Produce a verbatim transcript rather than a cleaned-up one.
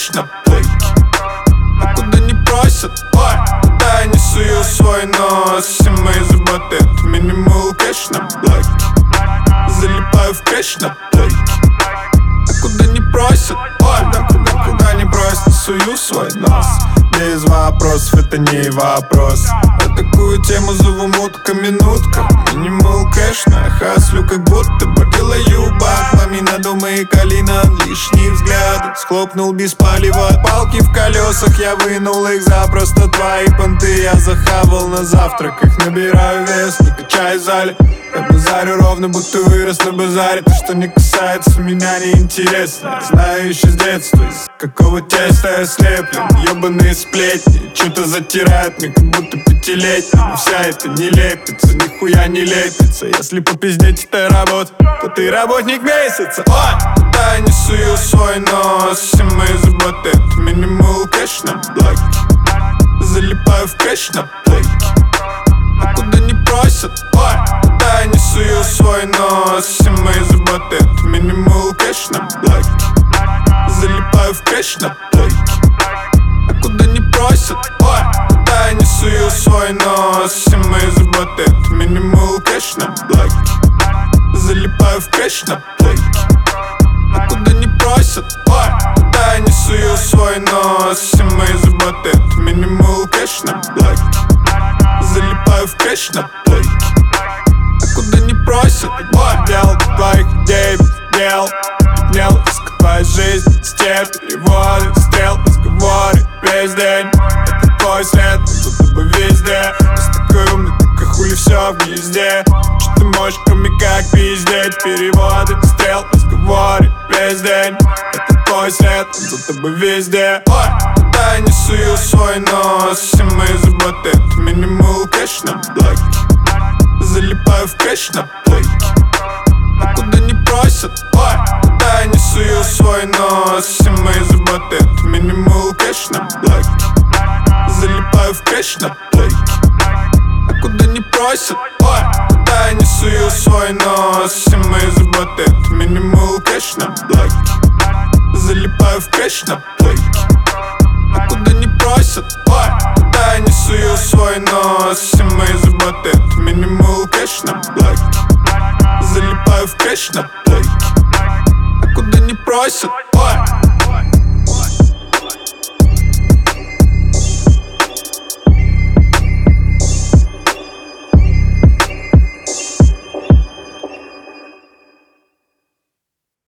кэш на плейке. А куда не просят, ой, куда я не сую свой нос. Все мои заботы — это минимал кэш на блоке. Залипаю в кэш на плейке. А куда не просят, ой, да куда, куда не просят, сую свой нос. Без вопросов, это не вопрос. А такую тему зову мутка-минутка. Минимал кэш на хаслю, как будто бы делаю бак. Ламина, дома и калина, лишние взгляды. Схлопнул без палева, палки в колесах. Я вынул их за просто твои понты. Я захавал на завтраках, набираю вес, не качаю в зале. Я базарю ровно, будто вырос на базаре. То, что не касается меня, не интересно. Знаю еще с детства, из какого теста я слеплен. Ёбаные сплетни, что-то затирают мне, как будто пятилетний. Но вся это не лепится, нихуя не лепится. Если попиздеть это работа, то ты работник месяца. Ой, куда я не сую свой нос. Все мои заботы — это минимал кэш на блоке. Залипаю в кэш на плейке. А куда не просят, ой, куда я не сую свой нос. Все мои заботы — это минимал кэш на блоке. Залипаю в кэш на плейке. А куда не просят, ой, куда я не сую свой нос. Все мои заботы — это минимал кэш на блоке. Залипаю в кэш на плейке. А куда не просят, ой, куда я не сую свой нос. Все мои заботы — это минимал кэш на блоке. Залипаю в кэш на плейке. А куда не просят, ой, дел твоих идей дел. Поднял риск твоей жизни, степь, переводы, стрел, разговоры весь день. Это твой след, будто бы везде. Ты такой умный, только хули все в гнезде. Что ты можешь, кроме как пиздеть? Переводы, стрел, разговоры весь день. Это твой след, будто бы везде. Ой, куда я не сую свой нос. Все мои заботы — это минимал кэш на блоке. Залипаю в кэш на плейке. А куда не просят, ой, куда я не сую свой нос. Все мои заботы — это минимал кэш на блоке. Залипаю в кэш на плейке. А куда не просят, ой, куда я не сую свой нос. Все мои заботы — это минимал кэш на блоке. Залипаю в кэш на плейке. А куда не просят, ой, куда я не сую свой нос. Все мои заботы — это минимал кэш на блоке. Залипаю в кэш на плейке. А куда не просят, ой.